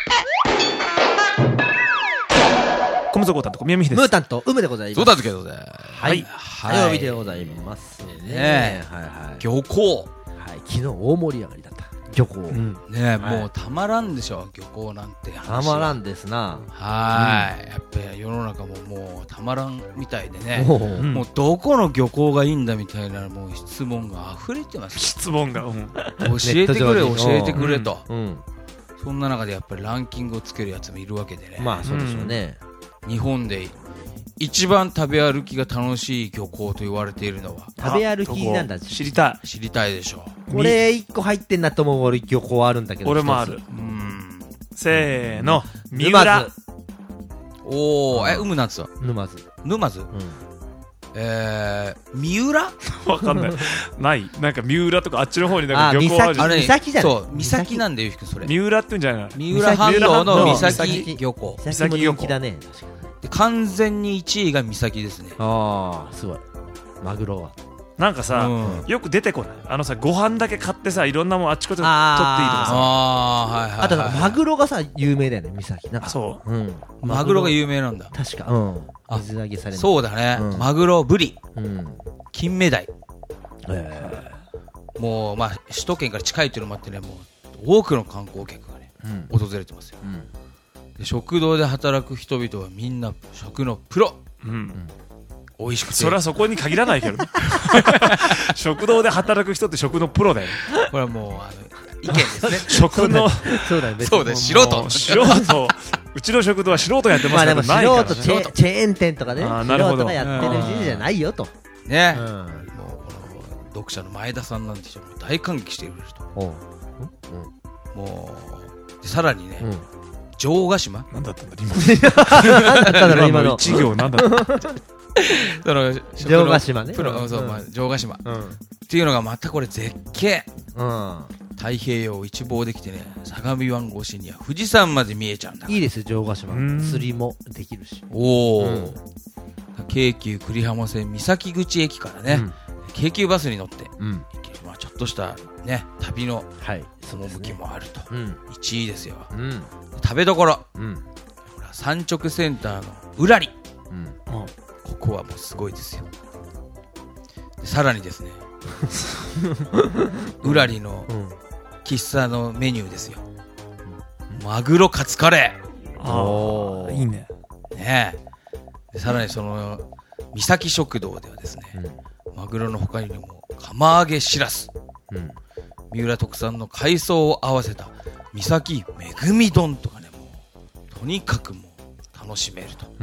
小室担当宮見秀です。 ムータンとウムでございます。 そうだけどね。 はい。火曜日でございますね。はいはい。 漁港。 はい。昨日大盛り上がりだった。漁港。 ね、もうたまらんでしょ、漁港なんて話。 たまらんですな。 はい。やっぱり世の中ももうたまらんみたいでね。もうどこの漁港がいいんだみたいなもう質問が溢れてます。 質問が。教えてくれ教えてくれと。そんな中でやっぱりランキングをつけるやつもいるわけでね。 まあそうでしょうね。 日本で一番食べ歩きが楽しい漁港と言われているのは食べ歩きなんだ。 知りたいでしょう。 これ1個入ってんなと思う俺漁港あるんだけど。 俺もある。せーの、三浦。 おー、うむなんつうの？沼津。三浦？ わかんない。ない。なんか三浦とかあっちの方になんか漁港あるじゃん。 三崎じゃない。 そう、三崎なんでゆうひくんそれ。 三浦って言うんじゃないの？ 三浦半島の三崎漁港。 三崎漁港だね。 完全に1位が三崎ですね。 ああ、すごい。マグロは。 なんかさ、よく出てこない。ご飯だけ買ってさ、いろんなもんあっちこっち取っていいとかさ。 あとマグロがさ有名だよね、三崎。なんかそう。 マグロが有名なんだ。 確か。水揚げされる。 そうだね。マグロ、ブリ、金目鯛。もうまあ首都圏から近いっていうのもあってね、もう多くの観光客がね訪れてますよ。食堂で働く人々はみんな食のプロ。美味しくて。 それはそこに限らないけどね。食堂で働く人って食のプロだよ。 これはもう意見ですね。 食のそうだね。 そうです。素人。 うちの食堂は素人やってますから。 まあでも素人チェーン店とかね、素人がやってる時じゃないよと。 ね。もうこの読者の前田さんなんて人も大感激している人。もうさらにね。城ヶ島なんだったんだ今の一行なんだった城ヶ島ね。 プロ、そう、城ヶ島っていうのがまたこれ絶景。太平洋を一望できてね、相模湾越しには富士山まで見えちゃうんだ。 いいですよ、城ヶ島。釣りもできるし。 おお。京急久里浜線三崎口駅からね、京急バスに乗って、ちょっとしたね旅の趣もあると。1位ですよ。食べどころ。産直センターのうらり。ここはもうすごいですよ。さらにですね、うらりの喫茶のメニューですよ。マグロカツカレー。いいね。 ねえ。さらにその三崎食堂ではですね、マグロの他にも釜揚げしらす、三浦特産の海藻を合わせた三崎恵み丼とかね、もうとにかくもう楽しめると。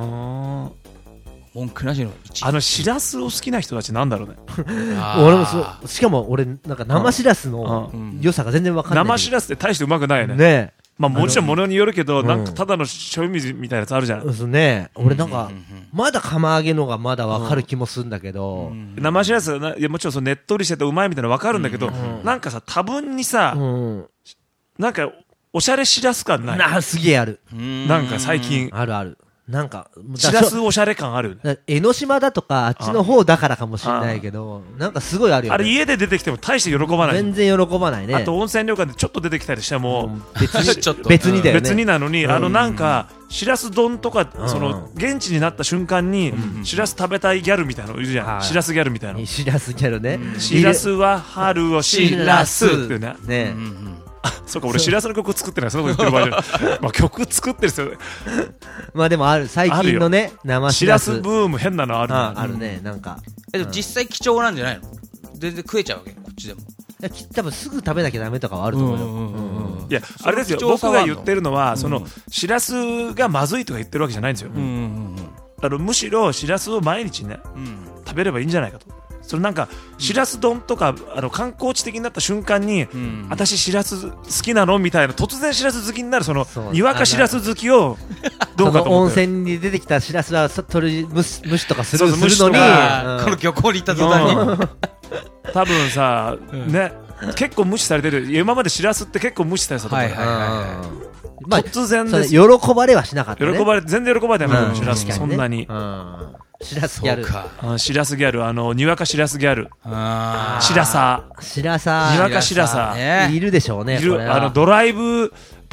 文句なしの1位。 しらすを好きな人たちなんだろうね。 俺もしかも俺なんか生しらすの良さが全然わかんない。 生しらすって大してうまくないよね。 ね。 まあもちろんものによるけど、なんかただの醤油水みたいなやつあるじゃん。 そうね。俺なんかまだ釜揚げのがまだわかる気もするんだけど、 生しらすいやもちろんねっとりしててうまいみたいなのわかるんだけど、なんかさ多分にさ、なんかおしゃれしらす感ない。 すげえある。 なんか最近あるある。なんかしらすおしゃれ感ある。 江ノ島だとかあっちの方だからかもしれないけど、なんかすごいあるよね。 あれ家で出てきても大して喜ばない。 全然喜ばないね。 あと温泉旅館でちょっと出てきたりしても別にだよね。 別になのに、なんかしらす丼とかその現地になった瞬間にしらす食べたいギャルみたいなのいるじゃん。しらすギャルみたいな。 しらすギャルね。 しらすは春をしらすってね。そうか、俺しらすの曲作ってない。そのこと言ってる場合じゃない。まあ曲作ってるっすよね。 まあでもある、最近のね、生しらすブーム変なのある。 あるね、なんか。 でも実際貴重なんじゃないの？全然食えちゃうわけ、こっちでも。 多分すぐ食べなきゃダメとかはあると思うよ。 いや、あれですよ、僕が言ってるのは、そのしらすがまずいとか言ってるわけじゃないんですよ。むしろしらすを毎日ね、食べればいいんじゃないかと。それなんかしらす丼とか観光地的になった瞬間に、私しらす好きなのみたいな、突然しらす好きになるそのにわかしらす好きをどうかと思って。 温泉に出てきたしらすは取り蒸しとかするのに、 この漁港に行った途端に多分さね、結構無視されてる。今までしらすって結構無視されてたと思う。突然です。 喜ばれはしなかったね。 全然喜ばれてないしらすそんなに。 しらすギャル。 しらすギャル、にわかしらすギャル。しらさ。 しらさ。 にわかしらさ。 いるでしょうね。 いる。ドライブ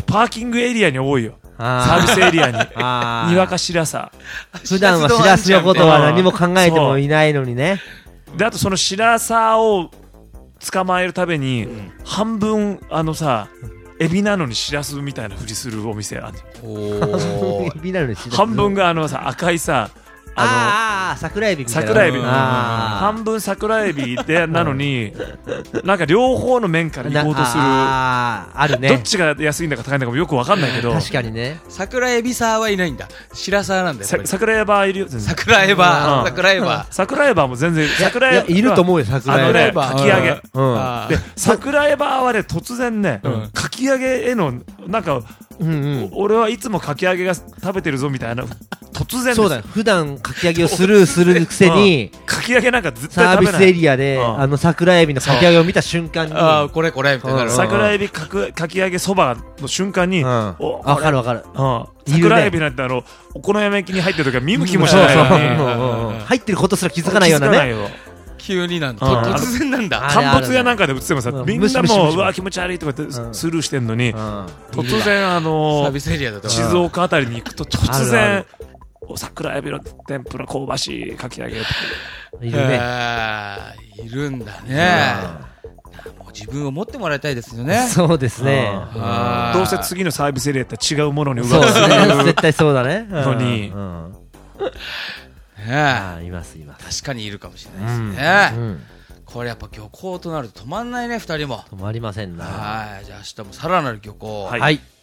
パーキングエリアに多いよ。サービスエリアに。にわかしらさ。 普段はしらすのことは何も考えてもいないのにね。 で、あとそのしらさを捕まえるために、半分エビなのにしらすみたいなふりするお店ある。 エビなのにしらす。 半分が赤いさ、 桜エビみたいな。 桜エビ。半分桜エビでなのに、なんか両方の面から行こうとする。 あるね。 どっちが安いんだか高いんだかもよくわかんないけど。 確かにね。 桜エビサーはいないんだ。白沢なんだよ。 桜エバーいるよ。 桜エバー。桜エバー。 桜エバーも全然。 桜エバー。いると思うよ、桜エバー。 かき揚げ。で、桜エバーはね、突然ね、かき揚げへの、なんか、俺はいつもかき揚げが食べてるぞみたいな突然そうだよ。普段かき揚げをスルーするくせにかき揚げなんか絶対食べない。 サービスエリアで桜エビのかき揚げを見た瞬間にこれみたいな。 桜エビかき揚げそばの瞬間にわかるわかる。 桜エビなんてお好み焼きに入ってる時は見向きもしないのに入ってることすら気づかないようなね。 急になんだ。突然なんだ。 乾物屋なんかで売ってもさ、みんなもううわ気持ち悪いとかってスルーしてんのに、突然サービスエリアだと静岡あたりに行くと突然桜エビの天ぷら香ばしいかき揚げとかいるね。 いるんだね。もう自分を持ってもらいたいですよね。 そうですね。 どうせ次のサービスエリアって違うものに奪われる絶対そうだね。 のに。 います。 確かにいるかもしれないですね。これやっぱ漁港となると止まんないね、2人も。 止まりませんな。 はい、じゃあ明日もさらなる漁港。 はい。